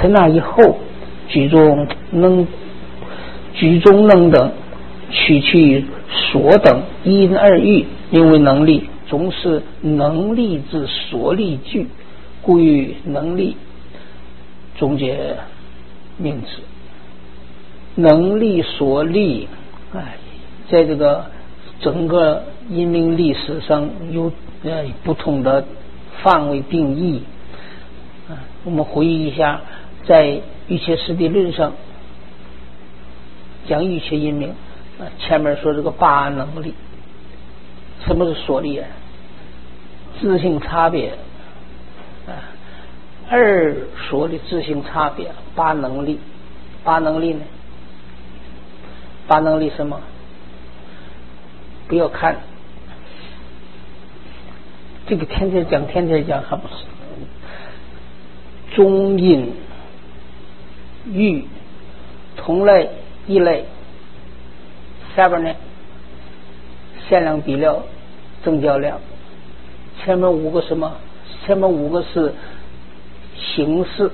成那以后，举中能等，取其所等，因二喻，名为能力。终是能力之所力具，故于能力终结名词。能力所力，在这个整个阴明历史上有不同的范围定义。我们回忆一下，在瑜伽师地论上讲瑜伽阴明，前面说这个八能力。什么是所力啊？自性差别二所力，自性差别，八能力。八能力呢？八能力什么？不要看这个天天讲还不是中阴郁同类异类，下边呢限量比料增较量，前面五个什么？前面五个是形式，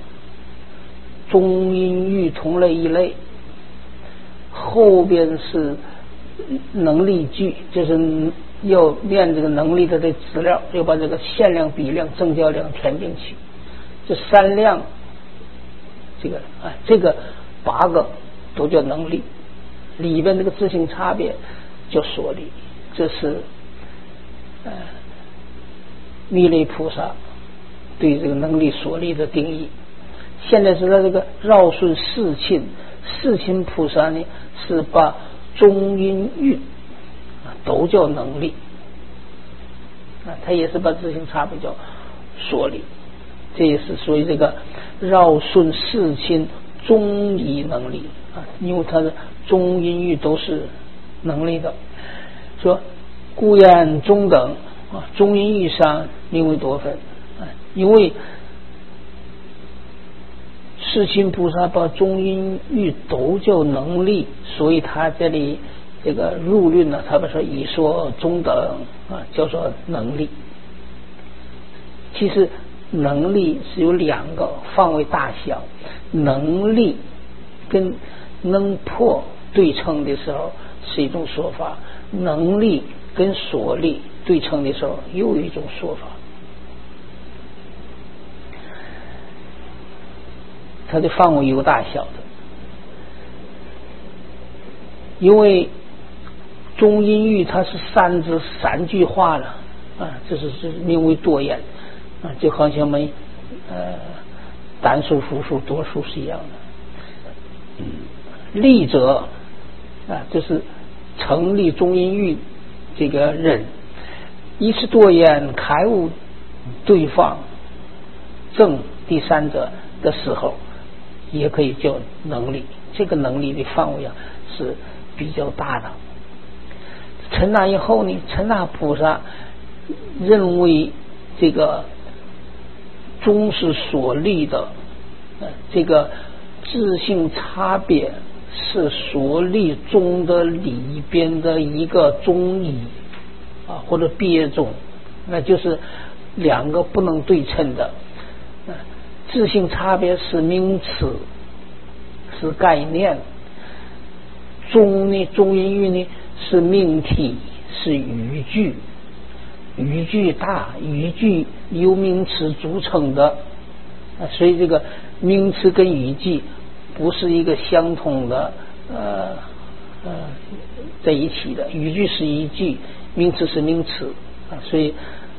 中阴郁同类异类，后边是能力句，就是要练这个能力的这资料，要把这个限量比量增较量填进去。这三量，这个八个都叫能力，里边这个自性差别叫所力。这是弥勒菩萨对这个能力所力的定义。现在是在这个绕顺世亲菩萨呢，是把中阴郁都叫能力，他也是把自性差别叫所力。这也是属于这个绕顺世亲中医能力因为它的中阴郁都是能力的。说故言中等中阴郁上名为多分因为世亲菩萨把中阴郁都叫能力，所以他这里这个入论呢，他把说以说中等叫做能力。其实能力是有两个范围大小，能力跟能破对称的时候是一种说法，能力跟所力对称的时候又有一种说法。它的范围有大小的，因为中阴郁它是三句话了这是名为多言就好像我们单数、复数、多数是一样的。力者就是成立中阴郁这个人，一次多言开悟对方正第三者的时候，也可以叫能力。这个能力的范围是比较大的。成那以后呢，成那菩萨认为这个中是所立的这个自性差别是所立中的里边的一个中义或者别中，那就是两个不能对称的。自性差别是名词，是概念。中阴郁呢是命题，是语句。语句大，语句由名词组成的所以这个名词跟语句不是一个相同的在一起的。语句是一句，名词是名词所以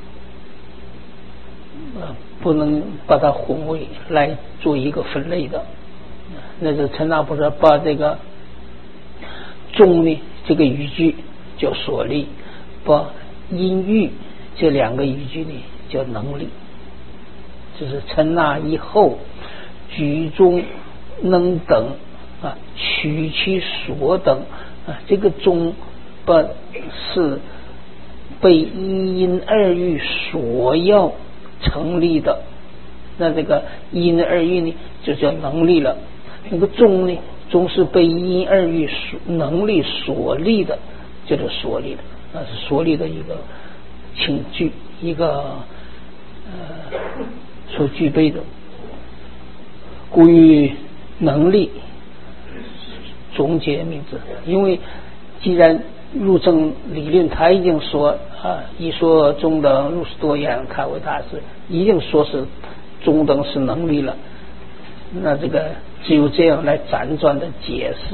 不能把它混为来做一个分类的。那是成那菩萨把这个中呢这个语句叫所立，把阴郁这两个语句呢叫能力。就是成那以后举中能等取其所等这个中不是被一因二喻所要成立的，那这个一因二喻呢就叫能力了。那个中呢，中是被一因二喻能力所立的，叫做所立的，那是所立的一个请具，一个所具备的。 故于能力终结名字，因为既然入正理论他已经说一说中等如是多言，开为大师已经说是中等是能力了，那这个只有这样来辗转的解释。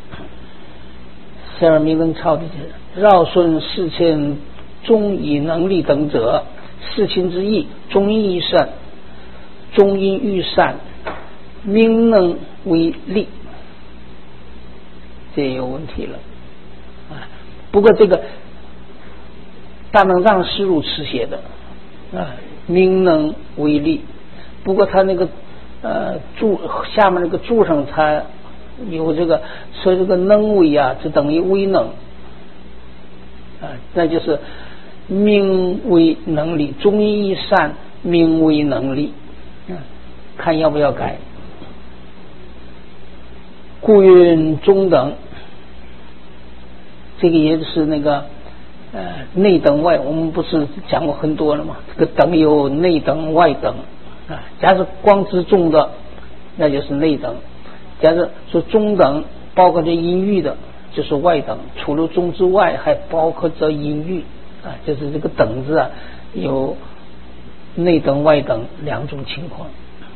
十二名人抄的是绕顺事情中以能力等者，事情之意中因欲善，中因欲善，名能为力，这有问题了不过这个大能藏是如此写的名能为力，不过他那个注下面那个注上他有这个说这个能为就等于为能那就是名为能力，中因一善，名为能力看要不要改。故云中等，这个也是那个内等外，我们不是讲过很多了吗？这个等有内等外等假如光知中的那就是内等，假如说中等包括这音域的就是外等，除了中之外还包括这音域就是这个等字有内等外等两种情况。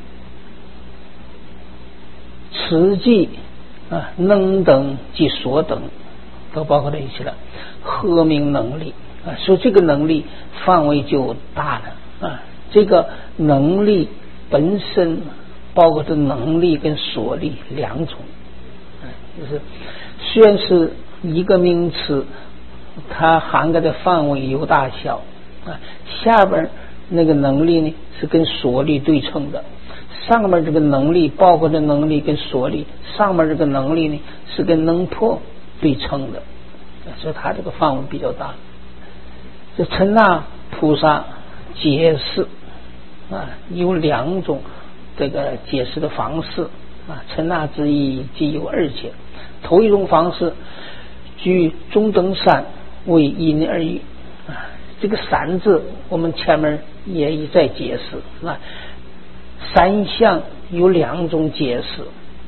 此即能等及所等都包括在一起了，合名能力所以这个能力范围就大了这个能力本身包括的能力跟所力两种就是虽然是一个名词，它涵盖的范围有大小下边那个能力呢是跟所力对称的，上面这个能力包括的能力跟所力，上面这个能力呢是跟能破对称的，所以它这个范围比较大。这陈那菩萨解释有两种这个解释的方式陈那之意即有二解。头一种方式举中等善为因而喻这个善字我们前面也一再解释三相有两种解释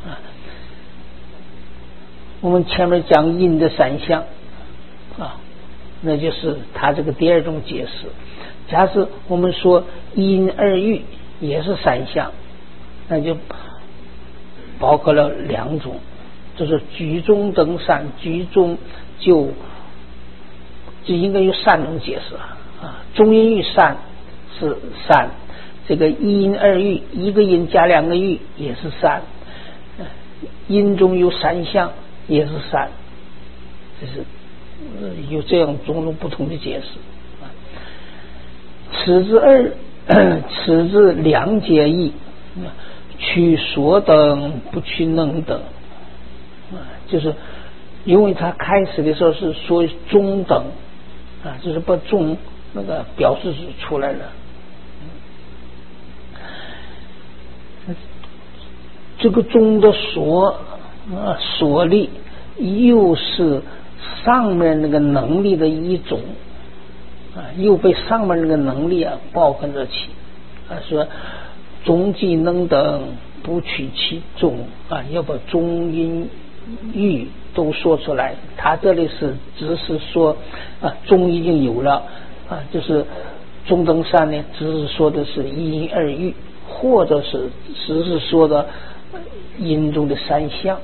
我们前面讲因的三相那就是他这个第二种解释。假使我们说因而喻也是三相，那就包括了两种，就是举中等善，举中就应该有三种解释中因喻善是善，这个因二喻一个因加两个喻也是善，因中有三相也是善，这是有这样种种不同的解释此之两解义，取所等不取能等就是因为他开始的时候是说中等就是把中那个表示出来了这个中的所力又是上面那个能力的一种又被上面那个能力包含着起说中即能等不取其中要把中因喻都说出来。他这里是只是说中已经有了就是中等善呢只是说的是因二喻，或者是只是说的因中的三相，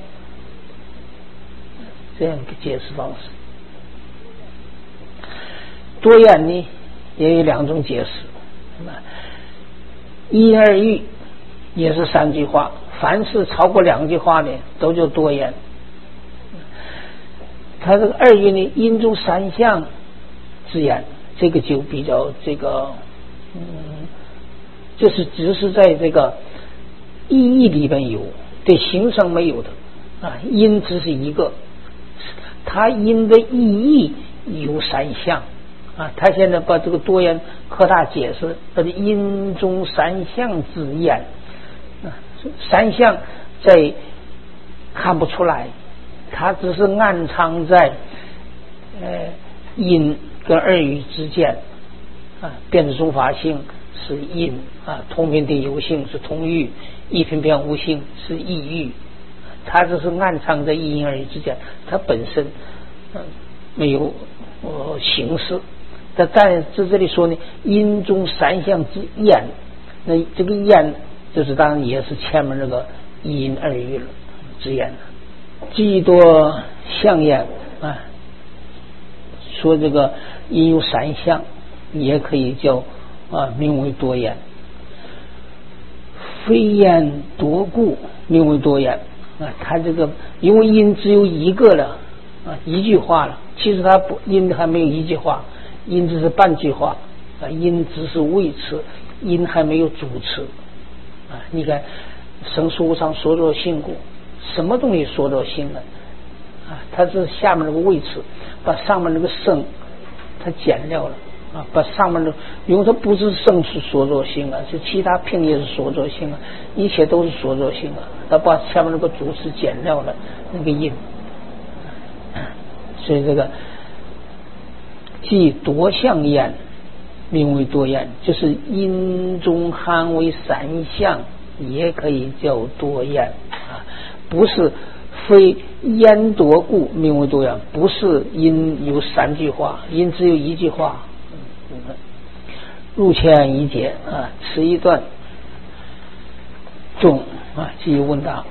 这样一个解释方式。多言呢也有两种解释，因二喻也是三句话，凡是超过两句话的都叫多言。他这个二喻呢因中三相之言，这个就比较这个这是只是在这个意义里边有，对形上没有的因只是一个，他因的意义有三相他现在把这个多言扩大解释，它的因中三相之言三相在看不出来，它只是暗藏在因跟二语之间变成中法性是阴啊，通平地有性是通郁，一平边无性是异郁，它只是暗藏在一阴二余之间，它本身没有形式。但在这里说呢，阴中三象之厌，那这个厌就是当然也是前面那个一阴二余了之厌的，既多象厌啊，说这个阴有三象，也可以叫名为多厌。非厌多故，名为多厌啊。它这个因为阴只有一个了啊，一句话了。其实它不阴还没有一句话，阴只是半句话啊，阴只是谓词，阴还没有主词啊。你看生书上说着性故，什么东西说着性呢？啊，它是下面那个谓词把上面那个生它减掉了啊，把上面的，因为它不是生是说着性啊，就其他拼也是说着性啊，一切都是说着性啊，它把下面那个主词减掉了那个音，所以这个即多象厌，名为多厌，就是阴中含为三象，也可以叫多厌啊，不是非焉多故名为多厌，不是阴有三句话，阴只有一句话。入前一节啊，此一段中啊，继续问答。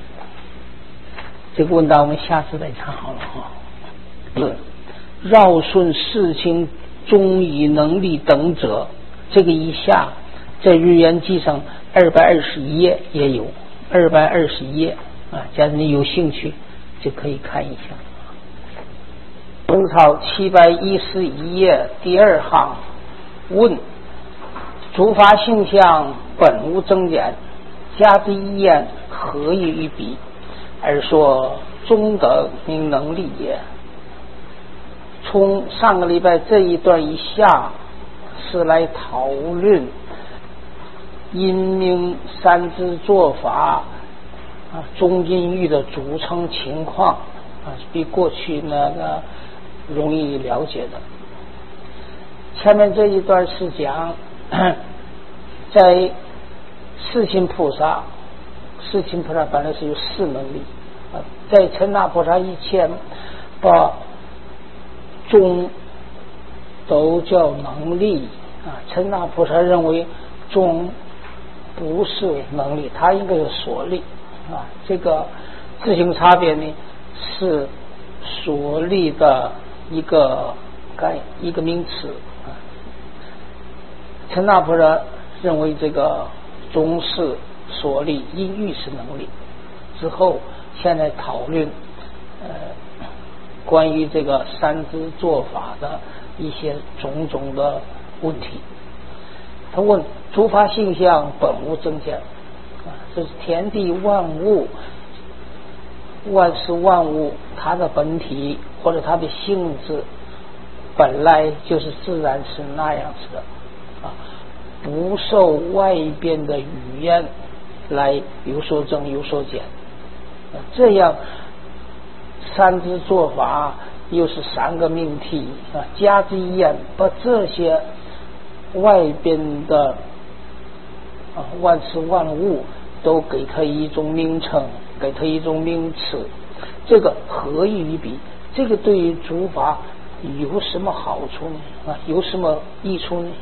这个问答我们下次再谈好了哈。绕顺事情中以能力等者，这个以下在日元记上221页也有221页啊，假如你有兴趣就可以看一下。本草711页第2行问：诸法性相本无增减，加之一言，何以于彼？而说中等名能力也。从上个礼拜这一段以下是来讨论阴明三支做法中阴郁的组成情况比过去那个容易了解的。前面这一段是讲在世亲菩萨本来是有四能力在陈那菩萨以前把中都叫能力陈那菩萨认为中不是能力，它应该是所力这个自行差别呢是所力的一个名词陈那菩萨认为这个中是所力，阴郁是能力。之后现在讨论关于这个三支做法的一些种种的问题。他问：诸法性相本无增减这是天地万物万事万物它的本体或者它的性质本来就是自然是那样子的不受外边的语言来有所增有所减这样三支做法又是三个命题加之一言，把这些外边的万事万物都给它一种名称，给它一种名词，这个何以于彼？这个对于诸法有什么好处呢有什么益处呢？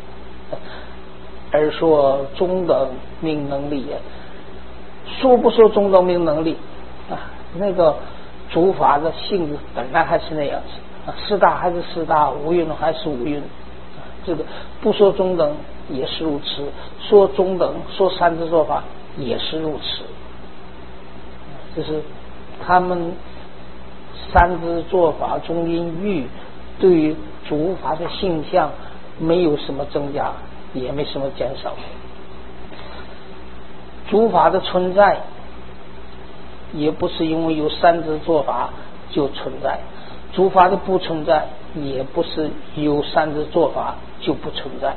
而说中等名能力也，说不说中等名能力那个诸法的性质本来还是那样子四大还是四大，五蕴还是五蕴这个不说中等也是如此，说中等说三支做法也是如此就是他们三支做法中阴郁对于诸法的性相没有什么增加也没什么减少，诸法的存在也不是因为有三支做法就存在，诸法的不存在也不是有三支做法就不存在。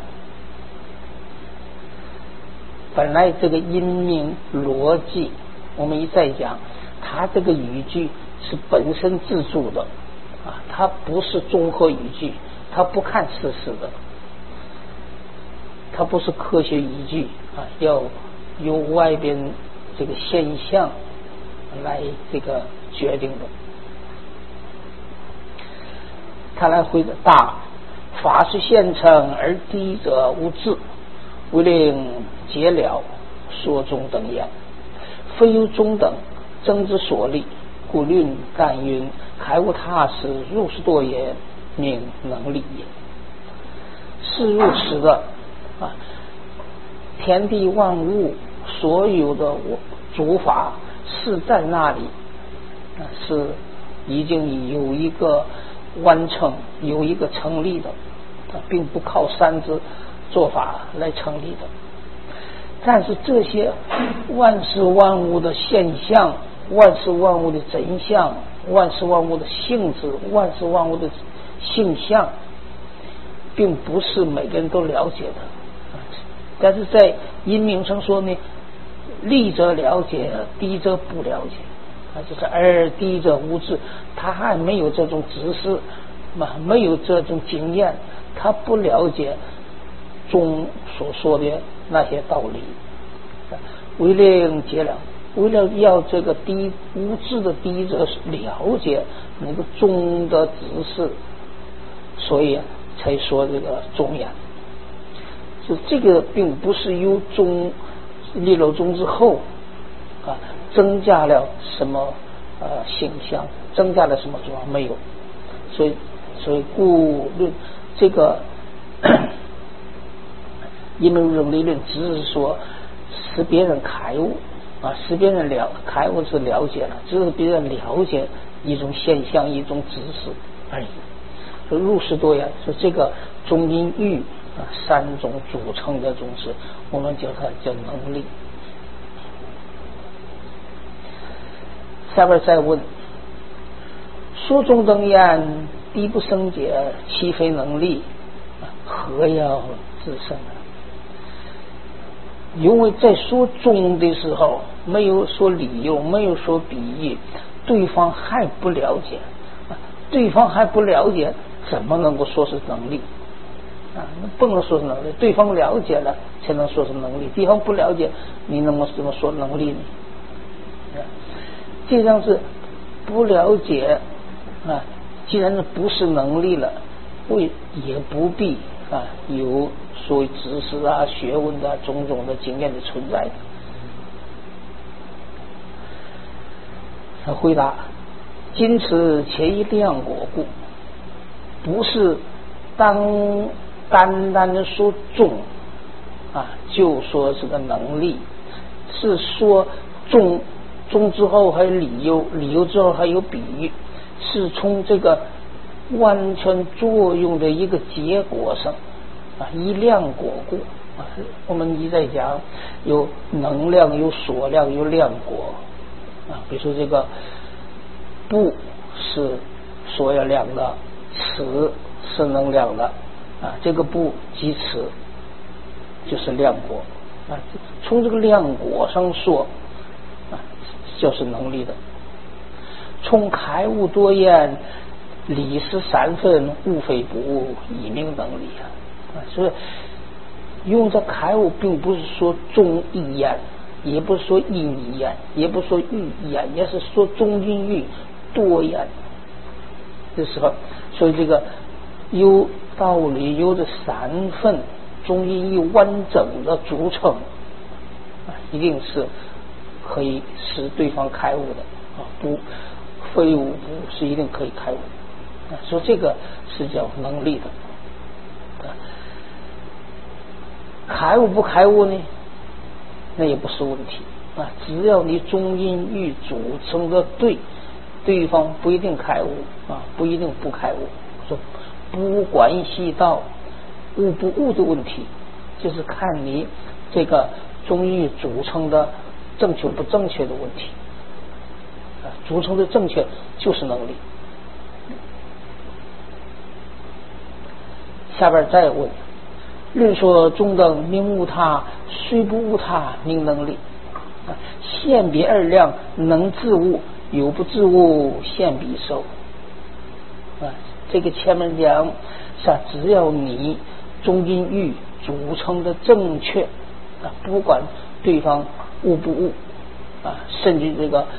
本来这个因明逻辑我们一再讲，它这个语句是本身自助的它不是综合语句，它不看事实的， 它不是科学依据啊，要由外边这个现象来这个决定的。他来回答：法是现成而低者无智，为令解了，说中等言。非由中等，争之所立，故论干云：开悟他时，入世多也，名能力也。是如此的啊，天地万物所有的诸法是在那里，是已经有一个完成，有一个成立的，并不靠三支做法来成立的。但是这些万事万物的现象，万事万物的真相，万事万物的性质，万事万物的性相，并不是每个人都了解的。但是在因名上说呢，利者了解，低者不了解，就是而低者无知，他还没有这种知识，没有这种经验，他不了解中所说的那些道理。为令解了，为了要这个无知的低者了解那个中的知识，所以才说这个中言。就这个并不是由中立了中之后啊增加了什么形象，增加了什么中没有，所以故论这个因为这种理论只是说使别人开悟啊，使别人开悟是了解了，只是别人了解一种现象，一种知识而已。说入世多言，说这个中阴欲三种组成的种子，我们叫它叫能力。下边再问：说中等言，低不生解，其非能力，何要自生？因为在说中的时候，没有说理由，没有说比喻，对方还不了解，对方还不了解，怎么能够说是能力啊？不能说是能力，对方了解了才能说是能力，对方不了解，你能够怎么说能力呢？这样是不了解啊，既然是不是能力了，也不必有所谓知识啊、学问的种种的经验的存在。他回答：今此且以量果故，不是单单的说中就说是个能力，是说中之后还有理由，理由之后还有比喻，是从这个完全作用的一个结果上以量果故我们一再讲有能量，有所量，有量果比如说这个不是所要量的，此是能量的这个不即此就是量果从这个量果上说就是能力的。从开悟多言，理是三分，物非不物，以明能力所以用这开悟，并不是说中一言，也不是说阴一言，也不是说欲一言，也是说中阴欲多言的时候，所以这个有道理，有这三分中阴欲完整的组成一定是可以使对方开悟的不非悟不是一定可以开悟说这个是叫能力的开悟不开悟呢，那也不是问题只要你中阴欲组成的对方不一定开悟不一定不开悟，说不关系到悟不悟的问题，就是看你这个中阴欲组成的正确不正确的问题组成的正确就是能力。下边再问：论说中等名无他，虽不无他名能力现彼二量，能自悟，有不自悟，现彼受这个前面讲只要你中阴欲组成的正确啊，不管对方悟不悟啊，甚至这个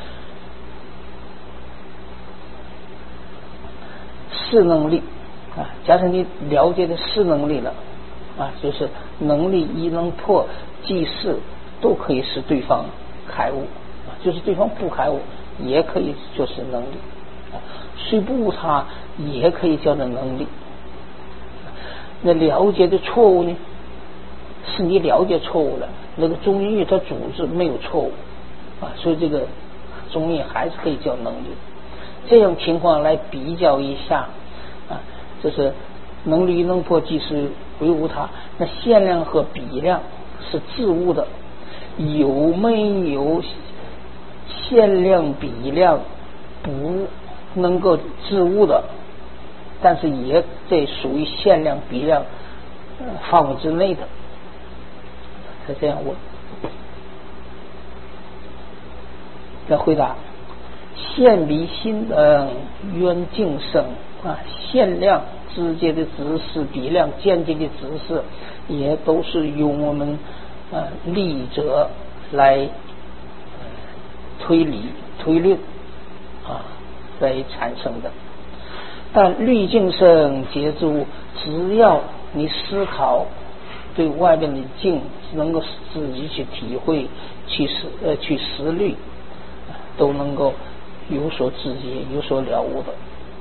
识能力啊，假设你了解的识能力了啊，就是能力一能破即识，都可以使对方开悟啊，就是对方不开悟也可以就是能力啊，虽不悟他也可以叫做能力。那了解的错误呢，是你了解错误了，那个中阴域它组织没有错误啊，所以这个中阴还是可以叫能力。这种情况来比较一下啊，就是能力能破即是为无他，那限量和比量是自悟的，有没有限量比量不能够自悟的，但是也得属于限量比量范围之内的。他这样问，要回答：限比心等缘境生啊，限量直接的知识，比量间接的知识，也都是用我们理者来推理推论啊来产生的。但虑境生皆知物，只要你思考对外边的境能够自己去体会去思虑，都能够有所知觉有所了悟的。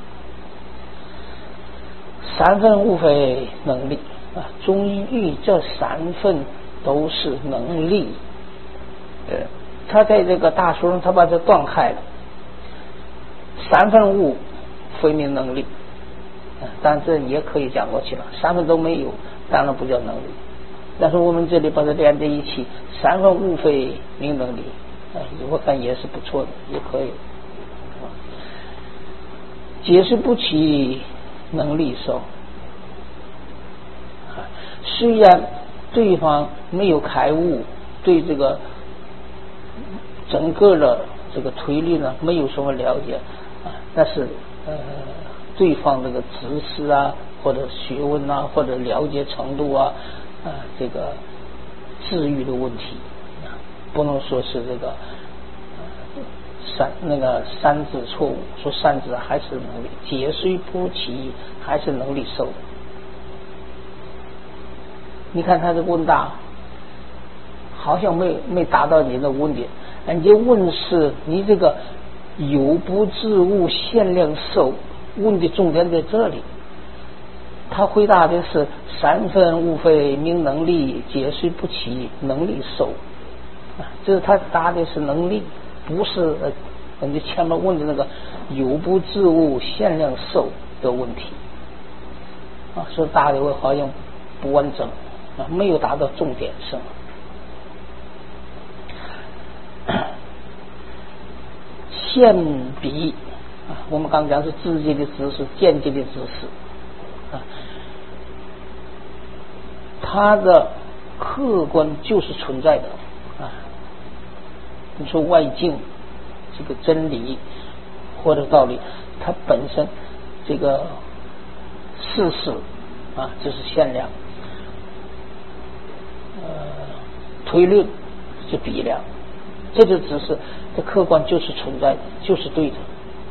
三分无非能力啊，中阴域这三分都是能力。他在这个大书上他把这断开了，三分物非名能力，但这也可以讲过去了，三分都没有当然不叫能力，但是我们这里把它连在一起，三分物非名能力，我看也是不错的，也可以。解释不起能力受，虽然对方没有开悟，对这个整个的这个推理呢没有什么了解啊，但是对方这个知识啊或者学问啊或者了解程度啊这个治愈的问题不能说是这个三指错误，说三指还是能力，解虽不起还是能力受的。你看他的问答好像没达到你的问点，人家问是你这个有不自悟限量受，问的重点在这里。他回答的是三分无非名能力，解虽不起能力受这是他答的是能力，不是人家前面问的那个有不自悟限量受的问题所以答的我好像不完整没有达到重点上。限比我们刚讲是直接的知识间接的知识它的客观就是存在的你说外境这个真理或者道理，它本身这个事实就是限量，推论是比量，这就只是这客观就是存在的，就是对的，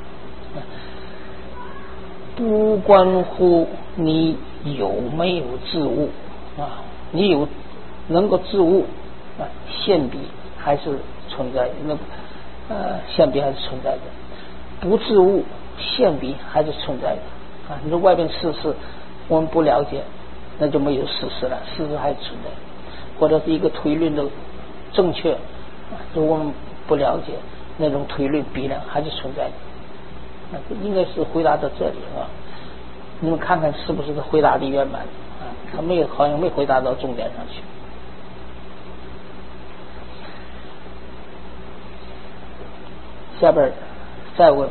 不关乎你有没有自悟你有能够自悟限比还是存在的，限比还是存在的，不自悟限比还是存在的你说外边事实我们不了解，那就没有事实了，事实还是存在的，或者是一个推论的正确如果我们不了解，那种推论比量还是存在的应该是回答到这里你们看看是不是回答的圆满他好像没回答到重点上去。下边再问：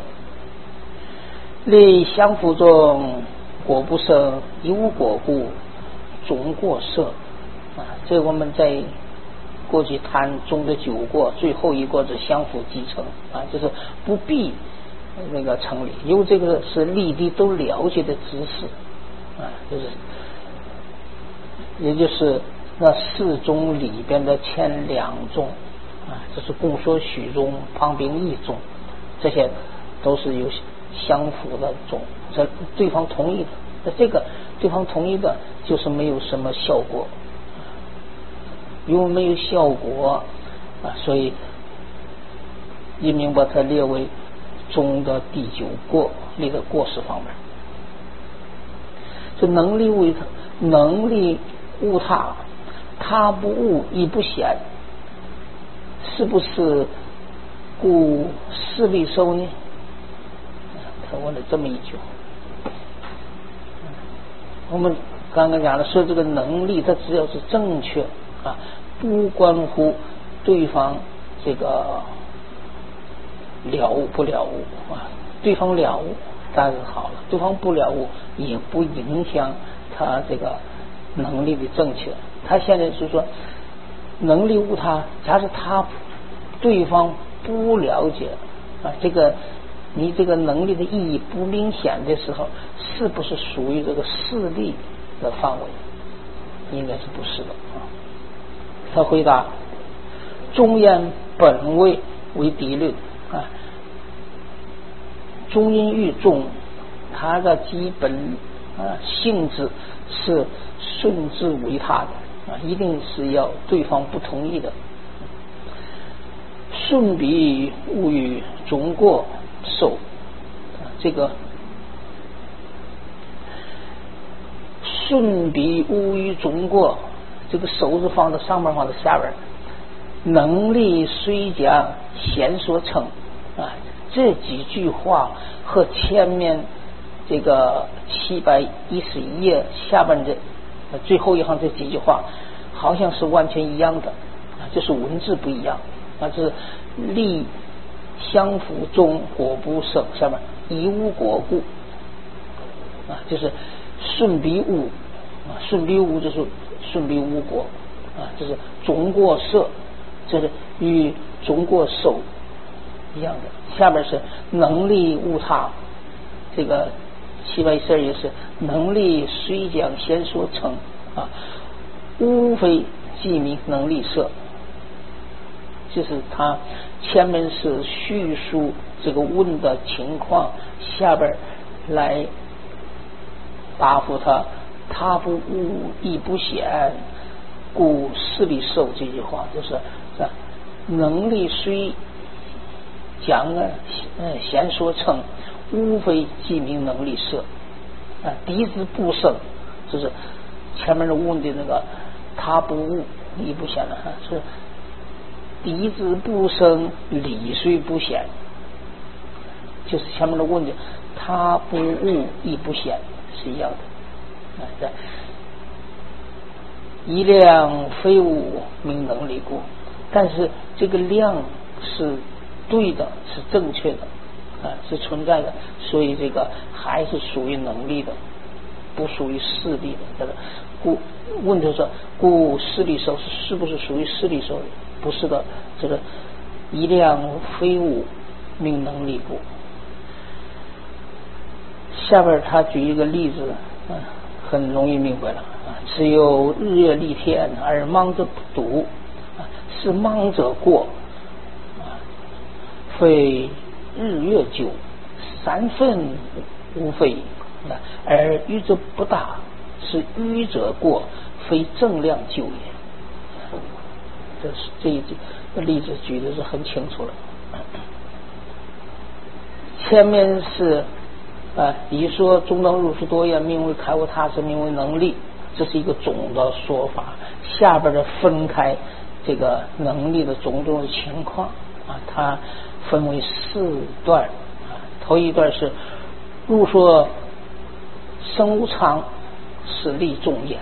立相符中果不生，一无果故，总过色这我们在过去谈中的九过，最后一过是相符即成就是不必那个成立，因为这个是立地都了解的知识就是也就是那四宗里边的前两宗啊，这是公说许宗、旁宾一宗，这些都是有相符的宗，这对方同意的。那这个对方同意的就是没有什么效果，因为没有效果啊，所以一明把它列为宗的第九过，列在过失方面。这能力为他，能力误他，他不误亦不显，是不是故势利受呢？他问了这么一句。我们刚刚讲的说这个能力，它只要是正确啊，不关乎对方这个了悟不了悟啊，对方了悟当然好了，对方不了悟也不影响他这个能力的正确。他现在是说能力误他，假使他对方不了解啊，这个你这个能力的意义不明显的时候，是不是属于这个势力的范围？应该是不是的啊。他回答：中言本位为敌论啊，中因欲重，它的基本性质是顺之为他的啊，一定是要对方不同意的。顺彼勿与中过受这个顺彼勿与中过，这个手是放在上面，放在下边。能力虽讲贤所称啊，这几句话和前面这个711页下边的最后一行这几句话好像是完全一样的啊，就是文字不一样啊，这是力相辅中果不胜，下面以无果故啊，就是顺彼无啊，顺彼无就是顺彼无果啊，就是中过摄，就是与中过受一样的。下面是能力误他，这个712也是能力虽讲先说成啊，无非记名能力摄，就是他前面是叙述这个问的情况，下边来答复他，他不悟亦不显，故势利受。这句话就是能力虽讲贤说称，无非记名能力摄啊，敌之不胜，就是前面的问的那个他不悟亦不显了啊，是敌之不生，理虽不显，就是前面的问题，他不悟亦不显是一样的啊。在一量非物名能力故，但是这个量是对的，是正确的啊，是存在的，所以这个还是属于能力的，不属于势力的。这个故问题是，故势利受是不是属于势利受？不是的，这个一量非物名能力故。下边他举一个例子，很容易明白了啊。只有日月丽天而盲者不睹啊，是盲者过啊，非日月久3分无非啊，而愚者不大，是愚者过，非正量久也。这一个例子举的是很清楚了。前面是你说中道入数多言，名为开悟他是名为能力，这是一个总的说法。下边的分开这个能力的种种的情况啊，它分为4段啊。头一段是入说生无常是力重言，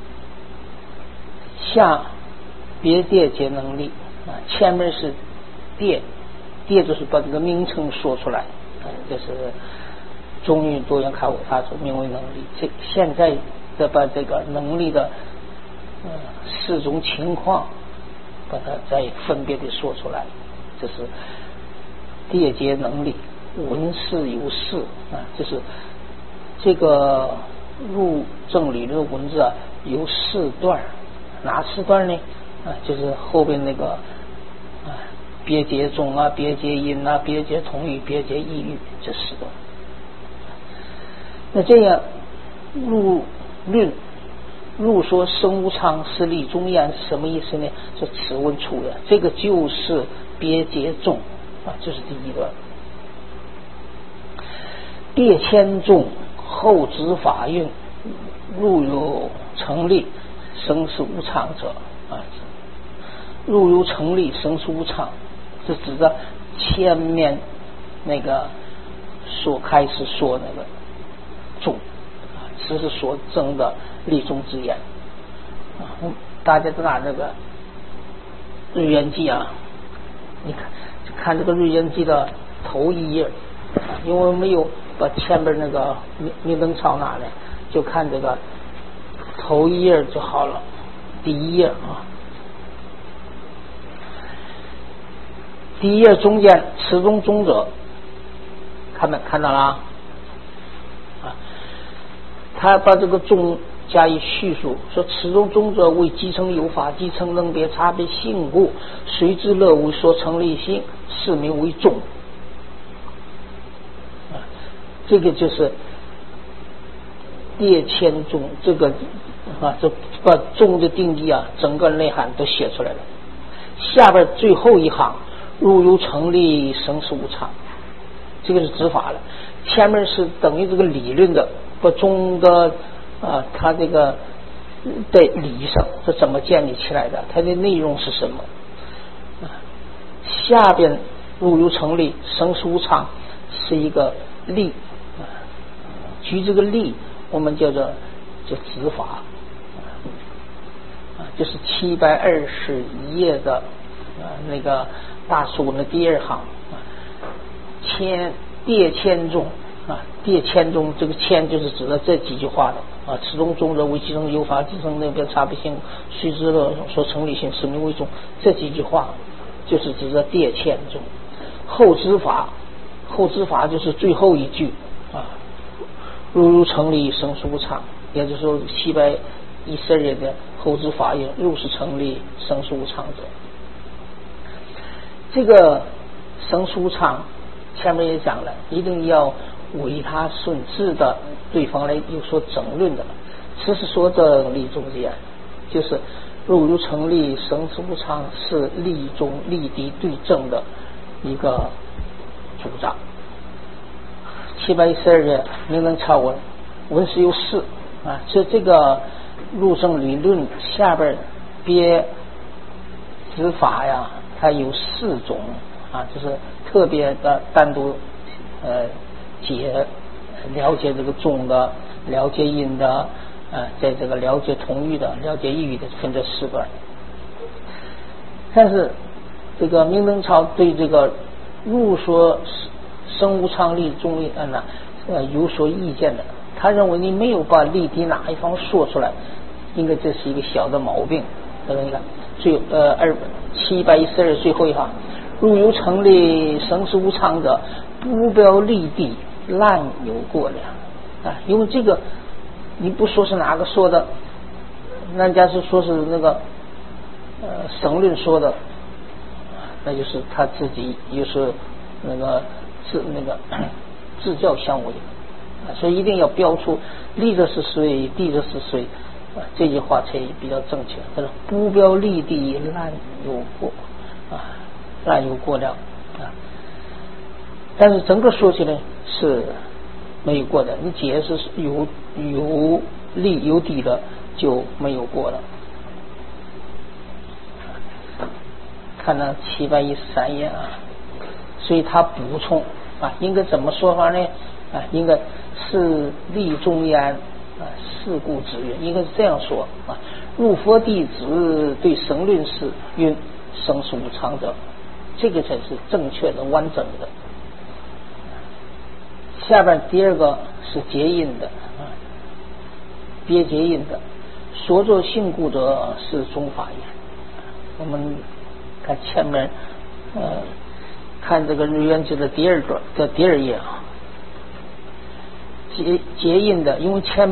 下别địa皆能力啊，前面是địa就是把这个名称说出来，就是中运多元开悟他说名为能力。这现在再把这个能力的4种情况把它再分别的说出来，这是địa皆能力，闻事有事啊，就是这个入正理论的文字啊， 有4段，哪4段呢？就是后边那个别解中啊、别解音啊、别解同语、别解异语这4段。那这样入说生无常是理中言是什么意思呢？说此问处的，这个就是别解中这是第1段。别谦重后知法运，入有成立生死无常者入有成立生死无常，是指的前面那个所开始说那个中此是所证的理中之言大家都拿这个日元记你看这个日元记的头1页因为没有把前边那个明灯抄拿来，就看这个头1页就好了。第1页第1页中间此中中者，看到了他把这个中加以叙述，说此中中者为继承有法，继承能别差别性故，随之乐为所成立性，是名为中这个就是列谦中，这个这把中的定义整个内涵都写出来了。下边最后一行入有成立生死无常，这个是执法了。前面是等于这个理论的，把中的它这个的理上是怎么建立起来的，它的内容是什么下边入有成立生死无常是一个例举这个例我们叫做执法就是721页的那个大书的第2行列谦中列谦中，这个谦就是指的这几句话的此中中者为继承有法，继承那边差别性，随之乐所成立性，是名为中，这几句话就是指的列谦中。后知法就是最后一句入成立生死无常，也就是说712页的后知法印，入是成立生死无常者。这个生死无常前面也讲了，一定要为他顺治的对方来有所争论的，此是说的理中之言，就是入有成立生死无常是理中理敌对正的一个主张。712页明灯抄文是有4这个入正理论下边别执法它有4种就是特别的单独了解这个中的，了解音的在这个了解同语的，了解异语的，分这4段。但是这个明灯抄对这个入说生无常理中有所意见的，他认为你没有把理敌哪一方说出来，应该这是一个小的毛病。你看712最后一行，入有成立生死无常者，不标理敌，滥有过量因为这个你不说是哪个说的，人家是说是那个省论说的，那就是他自己又是那个自教相违所以一定要标出立着是谁，地着是谁这句话才比较正确。他说不标立地，滥有过量但是整个说起来是没有过的，你解释有立有底的就没有过了。看到713页所以他补充应该怎么说法呢应该是立中言事故之云，应该是这样说入佛弟子对生论是云生死无常者，这个才是正确的完整的。下边第2个是结印的别结印的，所作性故者是中法言。我们看前面看这个日元记的第2页结印的，因为前面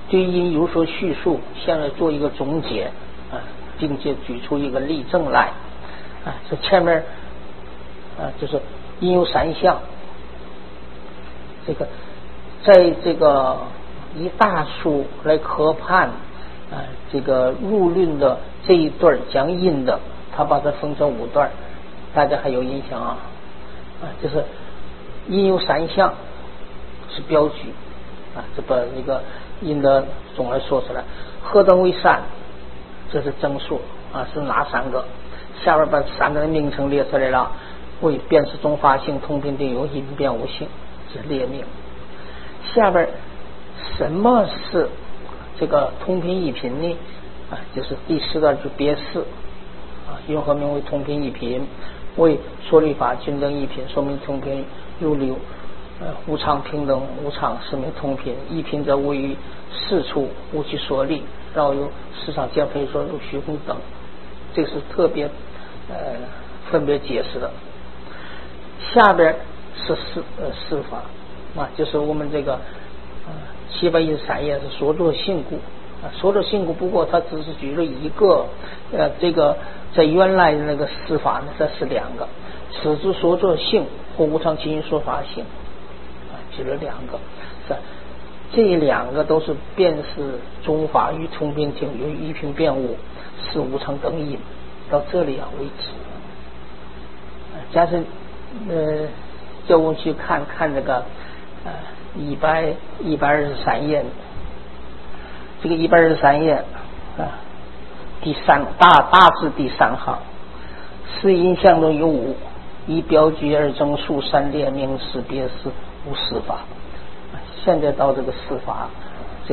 对音有所叙述，现在做一个总结啊，并且举出一个例证来啊。这前面啊就是音有三项，这个在这个一大书来科判啊这个入论的这一段讲音的，他把它分成5段，大家还有印象啊？就是音有三项是标举啊，这把一个音的总来说出来，何等为三？这是整数啊，是哪3个？下边把3个的名称列出来了，为辨识中法性、通品定有、音变无性，是列名。下边什么是这个通品一品呢？啊，就是第4段就别释啊，用何名为通品一品？为说律法均等一品，说明通品如流无常平等无常，是名通品。一品则位于四处，无其所立，绕有市场减肥说入虚空等，这是特别分别解释的。下边是释法啊，就是我们这个713页是说作性故啊，说作性故，不过它只是举了一个这个在原来的那个释法呢，这是2个，此之说作性或无常起因说法性啊，举了2个，这2个都是辨识中法与通品定有一品变物是无常等因，到这里为止。假设叫我去看这个123页，这个123页啊，大致第3行，四因相中有5，一标举2整数3列名识别识无释法。现在到这个释法这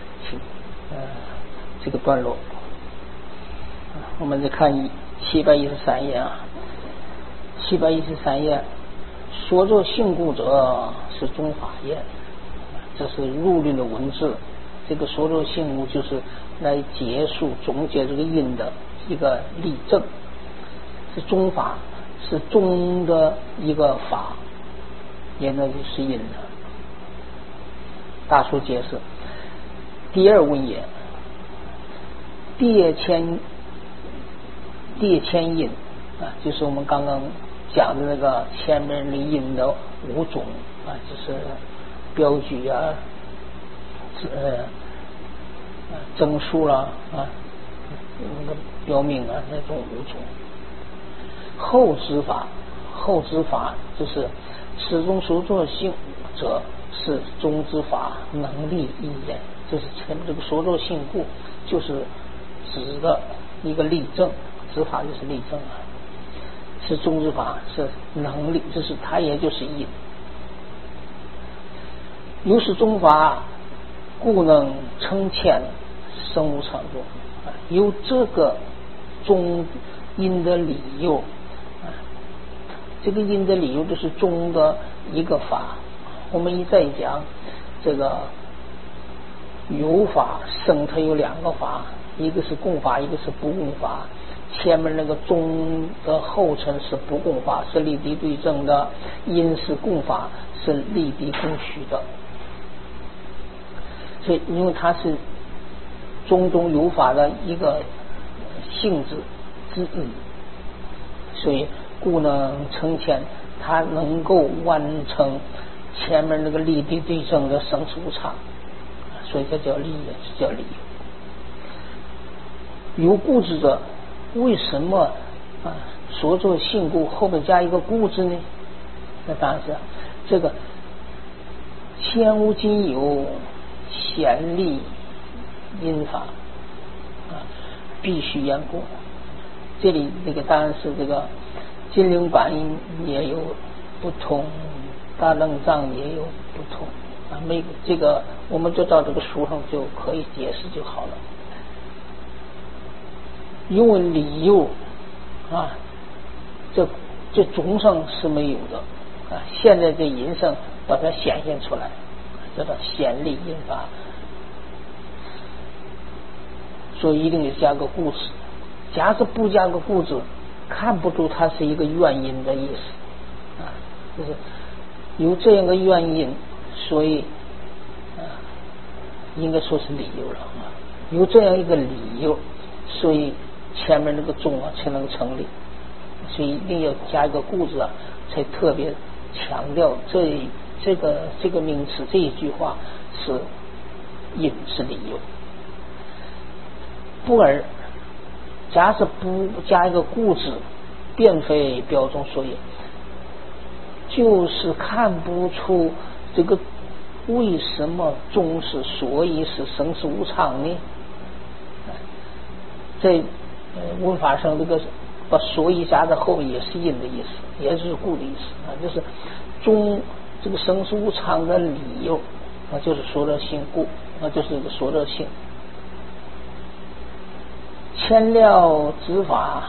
个段落，我们再看713页啊，713页说作性故者是中法也，这是入论的文字。这个说作性故就是来结束总结这个音的一个例证，是中法，是中的一个法，也那就是音的。大书解释第2问也，列迁音啊，就是我们刚刚讲的那个前面的音的5种啊，就是标举啊整数啦啊那个标明啊那种5种。后知法就是此中所作性者是中之法能力一言，就是前面这个说作性故就是指的一个例证，知法就是例证啊，是中之法是能力，就是它也就是因。由是中法故能称欠生无常中，有这个中因的理由，这个因的理由就是中的一个法。我们一再讲这个有法生，它有2个法，一个是共法，一个是不共法。前面那个中的后尘是不共法，是立敌对正的；因是共法，是立敌共虚的。所以因为它是中中有法的一个性质之一，所以故能称欠，它能够完成前面那个立敌对正的生死无常，所以这叫理，是叫理。有故之者，为什么说作性故后面加一个故字呢？那当然是这个前无今有显立因法必须言故。这里这个当然是这个金陵版也有不同，大楞藏也有不同啊，每这个我们就到这个书上就可以解释就好了。因为理由啊，这总上是没有的啊，现在这音上把它显现出来，叫做显立因法，所以一定得加个故事。假设不加个故事，看不出它是一个原因的意思啊，就是有这样的原因，所以应该说是理由了啊。有这样一个理由，所以前面那个中啊才能成立，所以一定要加一个故字啊，才特别强调这个名词，这一句话是因，是理由。不而假设不加一个故字，便非标中所言，就是看不出这个为什么终是，所以是生死无常呢？在文法上这个把所以加在后面也是因的意思，也是故的意思啊，就是终这个生死无常的理由啊，就是所乐性故啊，就是这个所乐性。牵料之法，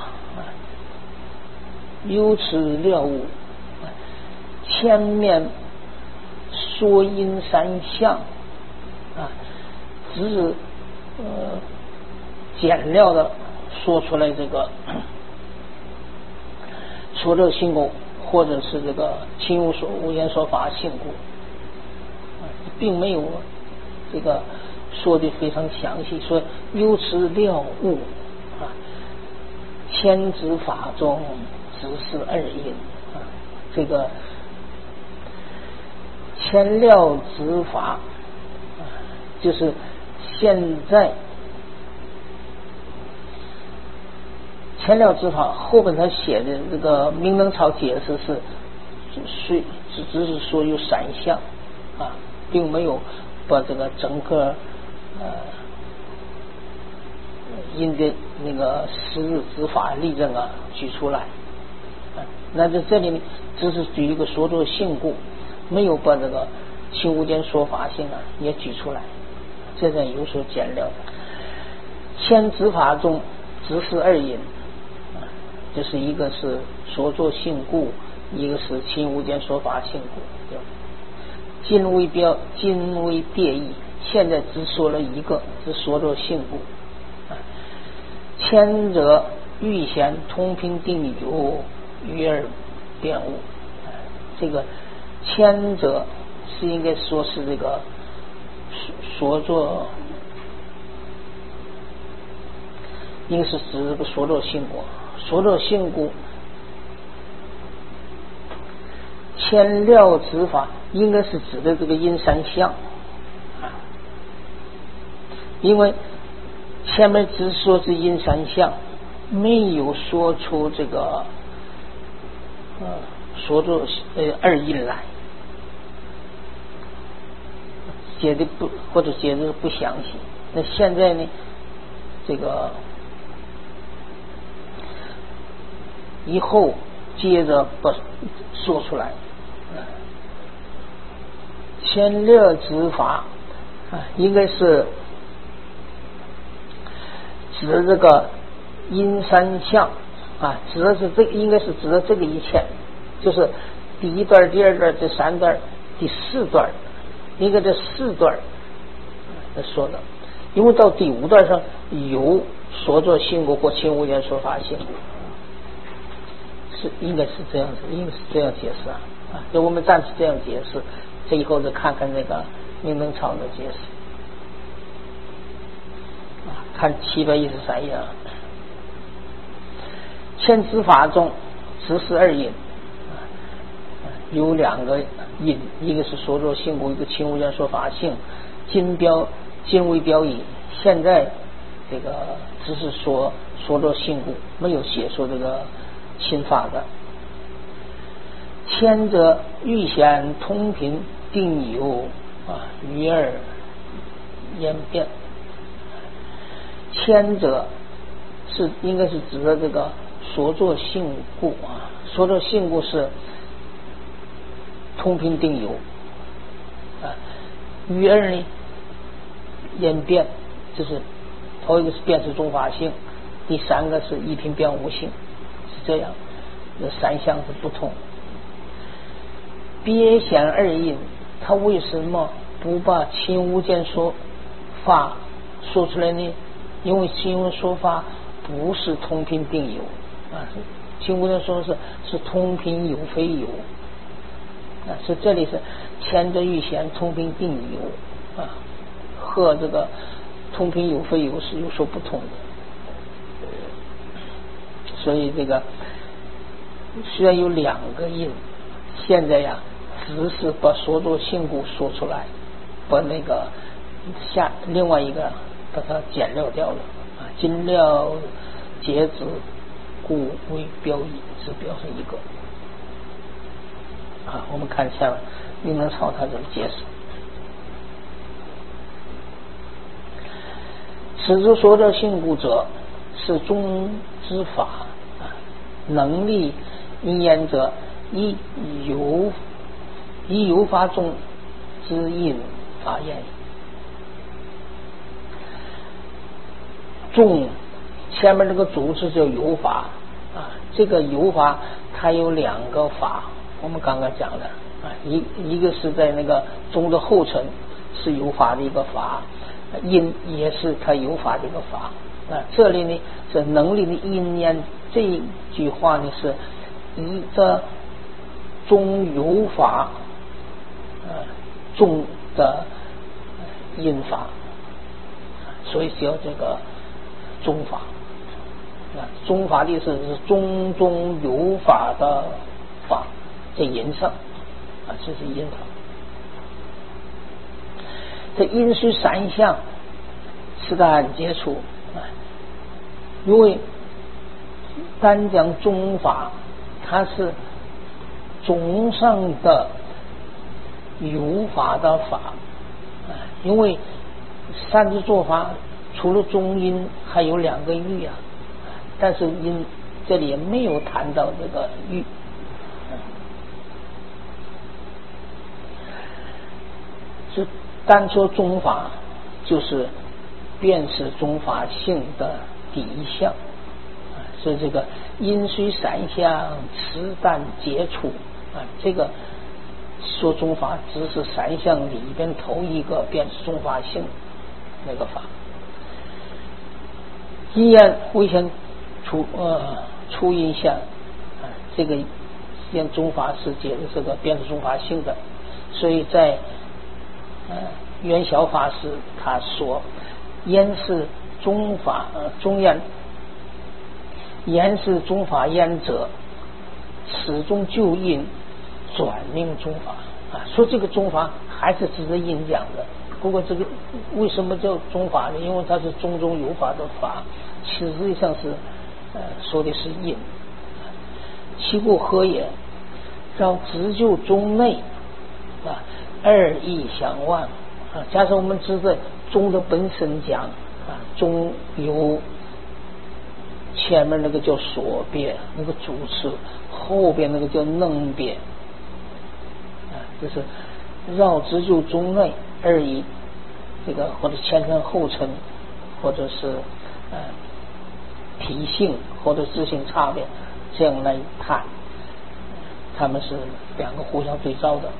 由此料物，前面说因三相啊，只是简料的说出来这个所乐性故，或者是这个亲无言说法性故，并没有这个说的非常详细，说由此料物啊，牵之法中只是二因啊，这个牵料之法就是现在牵料之法后边他写的这个明能草解释是只是说有三项啊，并没有把这个整个因的那个十日之法例证啊举出来那在这里呢只是举一个所作性故，没有把这个亲无间说法性啊也举出来，这样有所简料的。牵之法中只是二因，就是一个是所作性故，一个是亲无间说法性故。今为别义，现在只说了一个是所作性故。牵者欲显通平定有，于而辩悟。这个牵者是应该说是这个所作，应该是指这个所作性故。所作性故牵料之法应该是指的这个因三相因为前面只说是因三相，没有说出这个所作二因来，解的不或者解的不详细。那现在呢，这个以后接着把说出来，牵料之法应该是指这个因三相指的是这个，应该是指的这个一切，就是第一段、第二段、第三段、第四段，应该这四段说的，因为到第五段上有所作性故或亲无间说法性，是应该是这样子，应该是这样解释那我们暂时这样解释，这以后再看看那个明能草的解释看713页牵之法中只是二因有两个因，一个是所作性故，一个亲无间说法性。今为标义，现在这个只是说所作性故，没有写说这个亲法的。牵者欲显通平定有于而言辩。牵者是应该是指的这个所作性故所作性故是通平定有于二呢言辩，就是头一个是辩是中法性，第三个是一品辩无性，是这样，这三项是不同。别显二因，他为什么不把亲无间说法说出来呢？因为亲无间说法不是通平定有亲无间说是通平有非有所以这里是牵着欲显通平定有和这个同频有非有是有所不同的。所以这个虽然有两个音，现在呀只是把所作性故说出来，把那个另外一个把它减掉了啊，今了节子故为标义，是标成一个啊。我们看下面令人操他怎么解释。此之所作性故者，是中之法啊，能力因言者，以有法中之因法言。中前面这个主字叫有法啊，这个有法它有两个法，我们刚刚讲的啊，一个是在那个中的后层是有法的一个法，因也是它有法的一个法啊。这里呢是能力的因言，这一句话呢是以这中有法中的因法，所以叫这个中法啊。中法的意思是中中有法的法，这因上啊，这是因法。这因虽三相，是但接触啊，因为单讲中法，它是中上的有法的法啊，因为三支做法除了中音还有两个喻啊，但是因这里也没有谈到这个喻。是单说中法，就是辨识中法性的第一项啊，所以这个因虽三相，此但接触啊，这个说中法只是三项里边头一个辨识中法性那个法。因言为先出因相啊，这个现中法是解的这个辨识中法性的，所以在元晓法师他说，言是中法中言，言是中法言者，此中就因转命中法啊。说这个中法还是指着因讲的，不过这个为什么叫中法呢？因为它是中中有法的法，实际上是说的是因。其故何也？照直就中内啊，二义相望啊。假设我们指着中的本身讲啊，中有前面那个叫所别，那个主词，后边那个叫能别啊，就是绕直就中内二义，这个或者前层后层，或者是体性或者质性差别，这样来看，他们是两个互相对照的。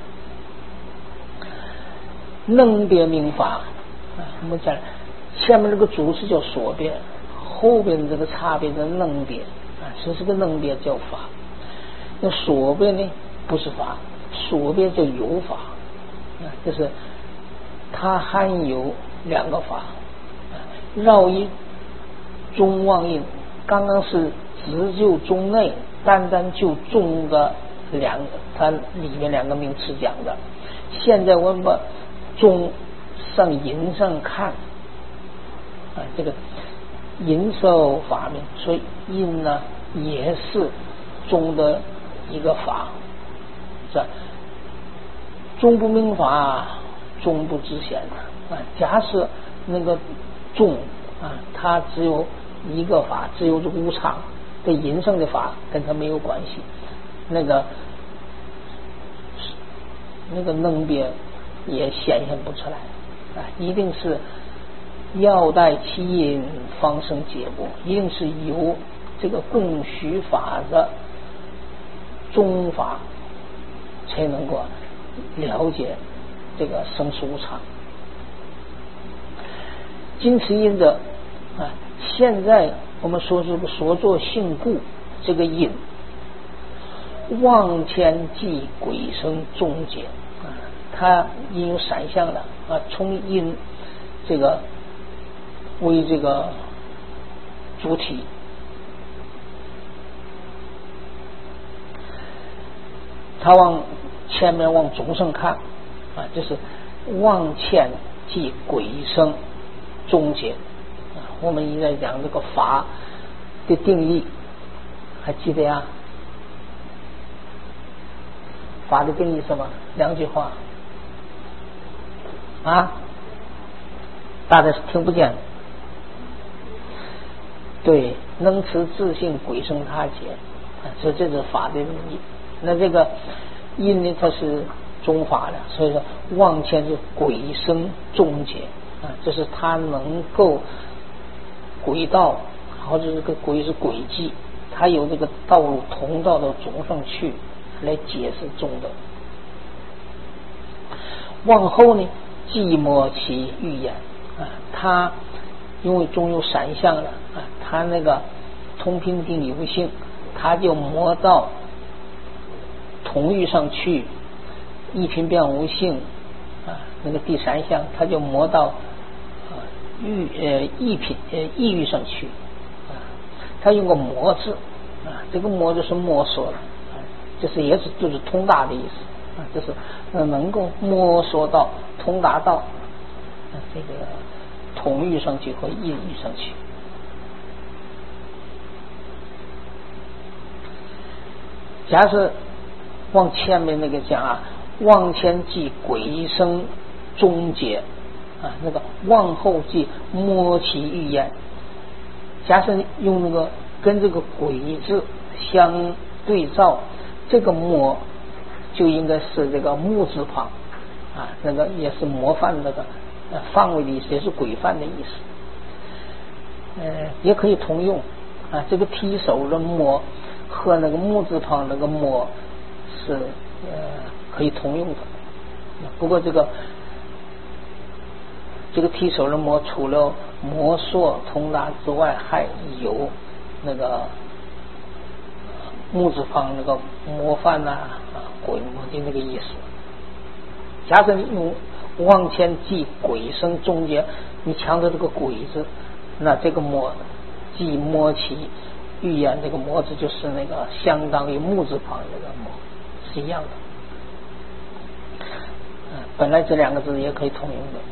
能别名法啊，我们讲前面这个主词叫所别，后边这个差别的能别啊，所以这个能别叫法。那所别呢不是法，所别叫有法啊，就是它含有两个法，绕一中望印，刚刚是只就中内，单单就中的两个，它里面两个名词讲的。现在我们把中上因上看啊，这个因受法名，所以因呢也是中的一个法，是吧？中不明法，中不知显啊。假设那个中啊，它只有一个法，只有这个无常的因上的法跟它没有关系，那个能别也显现不出来啊，一定是要待其因方生结果，一定是由这个供许法的中法才能够了解这个生死无常。今此因者啊，现在我们说这个所作性故这个因，望前即鬼生终结啊，它因有三相的啊，从因这个为这个主体。他往前面往众生看啊，就是望前即鬼生终结啊。我们一直在讲这个法的定义，还记得呀？法的定义什么？两句话啊，大家听不见。对，能持自性，鬼生他劫啊，这是法的定义。那这个因呢，它是中法的，所以说望前是鬼生终结啊，就是它能够轨道，或者这个轨是轨迹，它有这个道路通道到众生去来解释中的。往后呢，寂寞其欲言啊，它因为中有三相了啊，它那个通品定有性，它就摸到同欲上去，一品变无性啊，那个第三项它就摸到一品意欲上去啊，它用个摸字啊，这个摸就是摸索了啊，就是也是就是通达的意思啊，就是能够摸索到通达到这个同欲上去和意欲上去。假设往前面那个讲啊，往前即鬼生终结啊，那个往后即摸其欲言。假设用那个跟这个鬼字相对照，这个摸就应该是这个木字旁啊，那个也是模范那个范围的意思，也是规范的意思。也可以通用啊，这个提手的摸和那个木字旁那个摸是可以通用的。不过这个提手的摸除了摸索通达之外，还有那个木字旁那个模范鬼摸的那个意思。假设你用往前即鬼生终结，你强调这个鬼字，那这个摸即摸其欲言，这个摸字就是那个相当于木字旁那个摸是一样的。本来这两个字也可以通用的。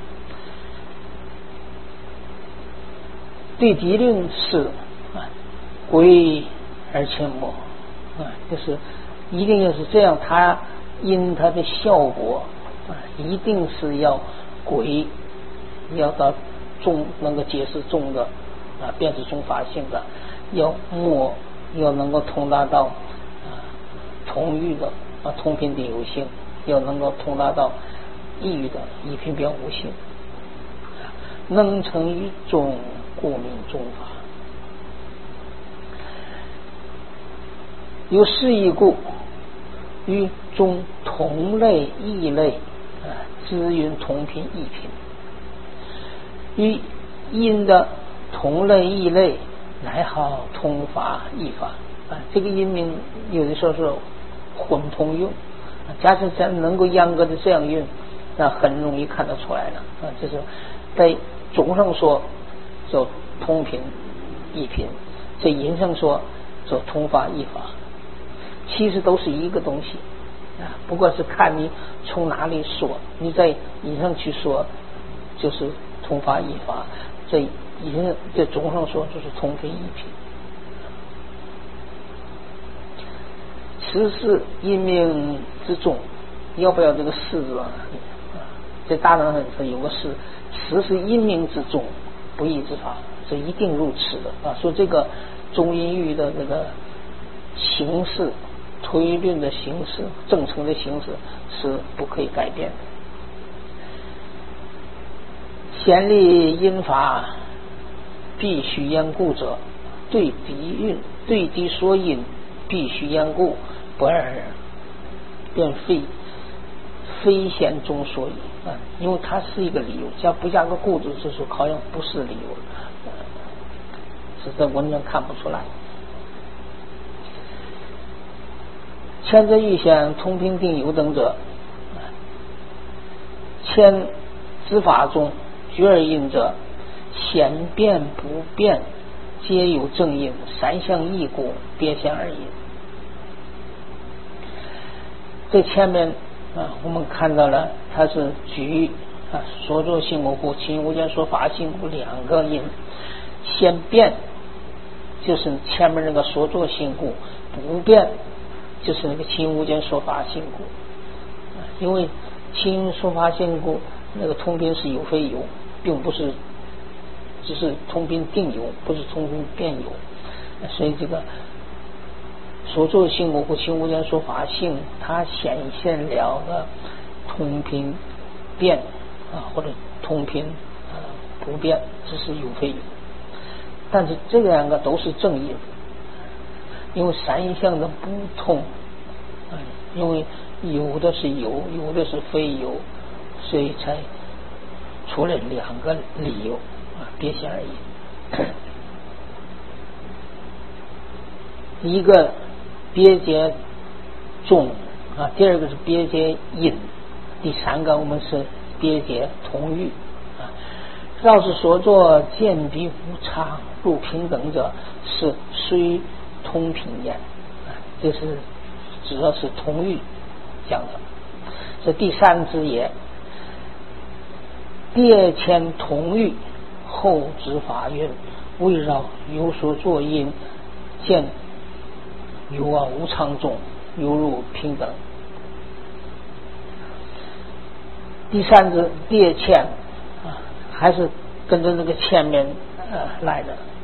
对敌论是鬼而且摸就是一定要是这样，它因它的效果一定是要鬼要到中能够解释中的辨识中法性的，要摸要能够通达到同欲的通品的有性，要能够通达到意欲的一品变无性，能成于中，故名中法。有是义故，与中同类异类资云同品异品，与因的同类异类乃好通法异法这个因名有的时候是混通用，假设咱能够严格的这样用，那很容易看得出来了就是在总上说就通品异品，在因上说就通法异法，其实都是一个东西不过是看你从哪里说。你在因上去说就是通法异法，在总上说就是通品异品。此是因命之中，要不要这个是字在大藏上有个是，此是因命之中，不义之法，这一定如此的说这个中因律的这个形式，推论的形式，证成的形式是不可以改变的。先立因法必须言故者，对敌所因必须言故，不二便非先中所以因为它是一个理由，加不加个故字就是好像不是理由是在文章看不出来。前者欲显通品定有等者，前之法中绝而应者，显变不变，皆有正因，三相异故，别显而已。这前面我们看到了，它是举所作性故故，其无间所法性故两个因，显变就是前面那个所作性故，不变就是那个其无间所法性故。因为其无所法性故那个通宾是有非有，并不是只是通宾定有，不是通宾变有，所以这个所作性故故其无间所法性，它显现了的通宾变或者通宾不变，只是有非有。但是这两个都是正因，因为三相的不同，因为有的是有，有的是非有，所以才出了两个理由别显而已。一个别解中第二个是别解因，第三个我们是别解同欲要是所作见彼无差入平等者，是虽通平言这是主要是同欲讲的。这第三之也，别迁同欲，后知法云，围绕有所作因，见有无常中，犹如平等。第三之别迁还是跟着那个前面来的，